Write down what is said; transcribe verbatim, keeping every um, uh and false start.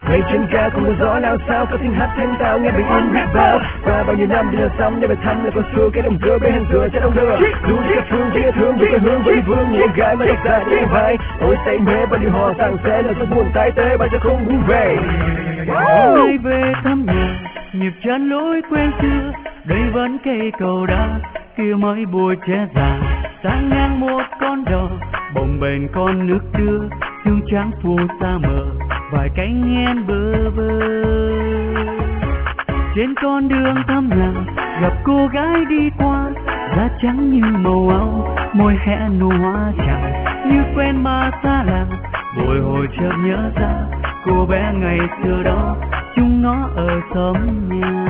Mây trên cao không có gió nào sao, có tiếng hát thanh tao nghe bình yên biết bao. Qua bao nhiêu năm đi là xong, để về thăm lại con xưa cái đồng dưa bên hàng dừa trên đông đưa. Dù chỉ cả phương chỉ cả thương vì quê hương vẫn vương như em gái mà độc dài trên vai. Ôi say mê bao điều hò rằng sẽ là giấc buồn tái tê bao giờ không buông về. Ngày về thăm nhà nhịp chân lối quen xưa, đây vẫn cây cầu đá kia mấy bụi tre già. Sang ngang một con đò bồng bềnh con nước đưa, sương trắng phù sa mờ vài cánh én bơ vơ. Trên con đường thăm nhà gặp cô gái đi qua, da trắng như màu áo, môi hé nụ hoa chẳng như quen mà xa lạ. Bồi hồi chợt nhớ ra cô bé ngày xưa đó, chúng nó ở xóm nhà.